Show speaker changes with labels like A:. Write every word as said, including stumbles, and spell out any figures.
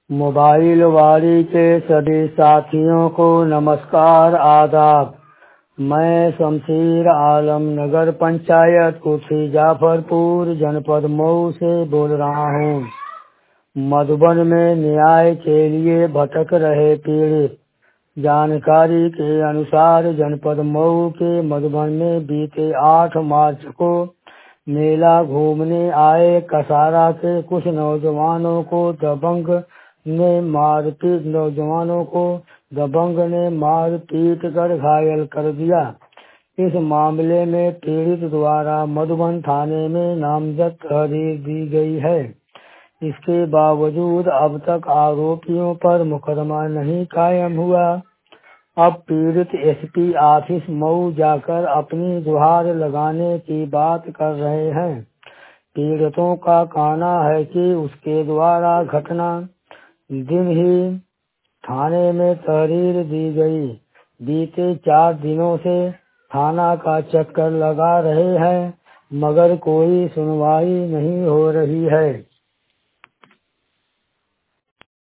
A: Mobile वाली के सभी साथियों को नमस्कार आदाब। मैं शमशीर आलम नगर पंचायत कुथी जाफरपुर जनपद मऊ से बोल रहा हूँ। मधुबन में न्याय के लिए भटक रहे पीड़ित। जानकारी के अनुसार जनपद मऊ के मधुबन में बीते आठ मार्च को मेला घूमने आए कसारा के कुछ नौजवानों को दबंग ने मारपीट नौजवानों को दबंग ने मार पीट कर घायल कर दिया। इस मामले में पीड़ित द्वारा मधुबन थाने में नामजद तहरीर दी गई है। इसके बावजूद अब तक आरोपियों पर मुकदमा नहीं कायम हुआ। अब पीड़ित एसपी ऑफिस मऊ जाकर अपनी गुहार लगाने की बात कर रहे हैं। पीड़ितों का कहना है कि उसके द्वारा घटना दिन ही थाने में तहरीर दी गई। बीते चार दिनों से थाना का चक्कर लगा रहे हैं मगर कोई सुनवाई नहीं हो रही है।